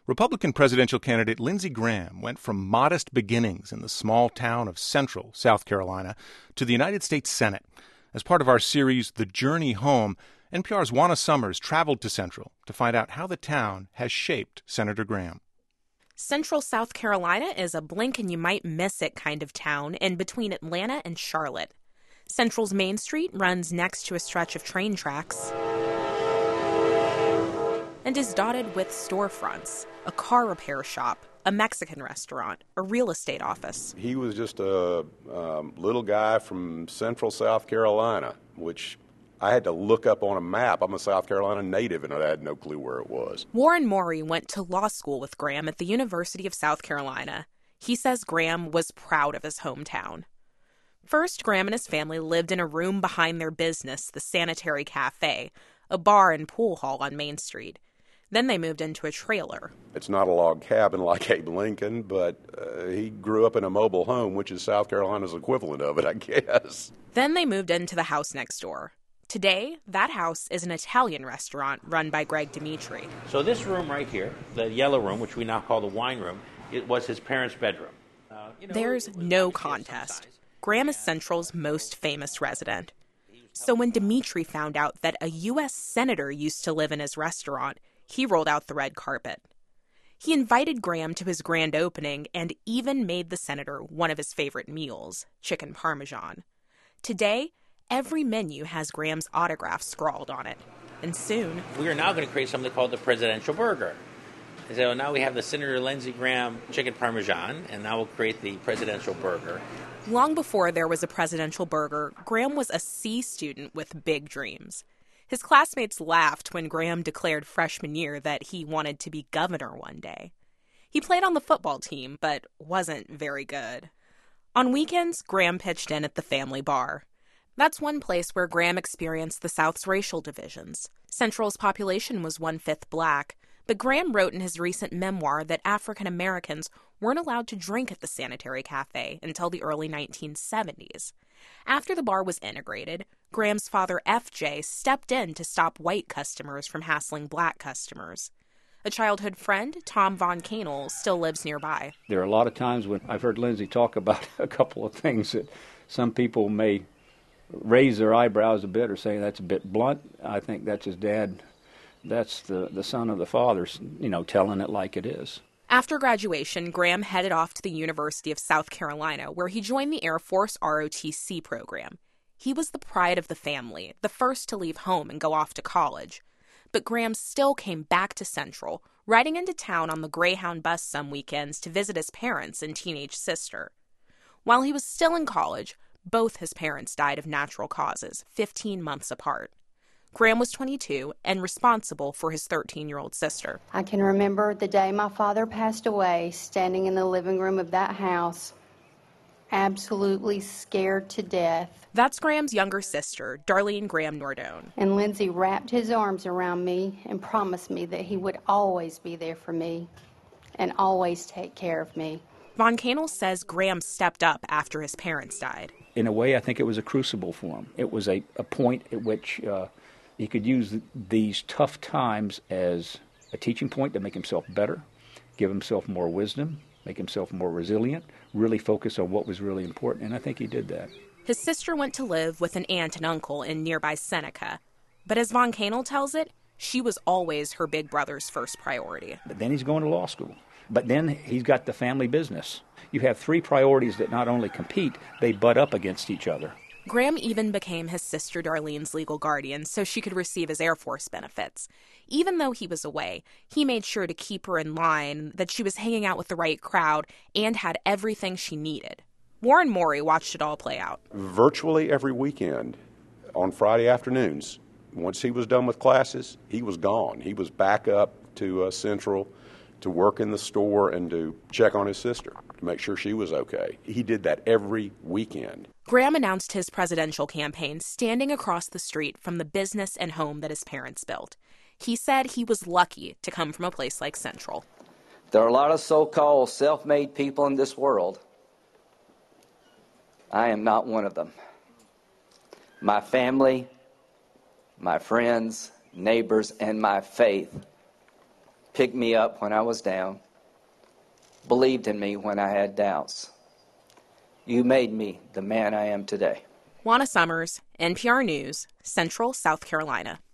Republican presidential candidate Lindsey Graham went from modest beginnings in the small town of Central, South Carolina, to the United States Senate. As part of our series, The Journey Home, NPR's Juana Summers traveled to Central to find out how the town has shaped Senator Graham. Central South Carolina is a blink-and-you-might-miss-it kind of town in between Atlanta and Charlotte. Central's Main Street runs next to a stretch of train tracks and is dotted with storefronts, a car repair shop, a Mexican restaurant, a real estate office. He was just a little guy from Central South Carolina, which I had to look up on a map. I'm a South Carolina native, and I had no clue where it was. Warren Morey went to law school with Graham at the University of South Carolina. He says Graham was proud of his hometown. First, Graham and his family lived in a room behind their business, the Sanitary Cafe, a bar and pool hall on Main Street. Then they moved into a trailer. It's not a log cabin like Abe Lincoln, but he grew up in a mobile home, which is South Carolina's equivalent of it, I guess. Then they moved into the house next door. Today, that house is an Italian restaurant run by Greg Dimitri. So this room right here, the yellow room, which we now call the wine room, it was his parents' bedroom. There's no contest. Graham is Central's most famous resident. So when Dimitri found out that a U.S. senator used to live in his restaurant, he rolled out the red carpet. He invited Graham to his grand opening and even made the senator one of his favorite meals, chicken parmesan. Today, every menu has Graham's autograph scrawled on it. And soon, we are now going to create something called the Presidential Burger. So now we have the Senator Lindsey Graham chicken parmesan, and now we'll create the Presidential Burger. Long before there was a Presidential Burger, Graham was a C student with big dreams. His classmates laughed when Graham declared freshman year that he wanted to be governor one day. He played on the football team, but wasn't very good. On weekends, Graham pitched in at the family bar. That's one place where Graham experienced the South's racial divisions. Central's population was 1/5 black, but Graham wrote in his recent memoir that African Americans weren't allowed to drink at the Sanitary Cafe until the early 1970s. After the bar was integrated, Graham's father, F.J., stepped in to stop white customers from hassling black customers. A childhood friend, Tom Von Canel, still lives nearby. There are a lot of times when I've heard Lindsey talk about a couple of things that some people may raise their eyebrows a bit or say that's a bit blunt. I think that's his dad. That's the son of the father, telling it like it is. After graduation, Graham headed off to the University of South Carolina, where he joined the Air Force ROTC program. He was the pride of the family, the first to leave home and go off to college. But Graham still came back to Central, riding into town on the Greyhound bus some weekends to visit his parents and teenage sister. While he was still in college, both his parents died of natural causes, 15 months apart. Graham was 22 and responsible for his 13-year-old sister. I can remember the day my father passed away, standing in the living room of that house, absolutely scared to death. That's Graham's younger sister, Darlene Graham Nordone. And Lindsey wrapped his arms around me and promised me that he would always be there for me and always take care of me. Von Canel says Graham stepped up after his parents died. In a way, I think it was a crucible for him. It was a point at which he could use these tough times as a teaching point to make himself better, give himself more wisdom, make himself more resilient, really focus on what was really important, and I think he did that. His sister went to live with an aunt and uncle in nearby Seneca, but as Von Canel tells it, she was always her big brother's first priority. But then he's going to law school. But then he's got the family business. You have three priorities that not only compete, they butt up against each other. Graham even became his sister Darlene's legal guardian so she could receive his Air Force benefits. Even though he was away, he made sure to keep her in line, that she was hanging out with the right crowd, and had everything she needed. Warren Morey watched it all play out. Virtually every weekend, on Friday afternoons, once he was done with classes, he was gone. He was back up to Central to work in the store and to check on his sister, to make sure she was okay. He did that every weekend. Graham announced his presidential campaign standing across the street from the business and home that his parents built. He said he was lucky to come from a place like Central. There are a lot of so-called self-made people in this world. I am not one of them. My family, my friends, neighbors, and my faith picked me up when I was down, believed in me when I had doubts. You made me the man I am today. Juana Summers, NPR News, Central South Carolina.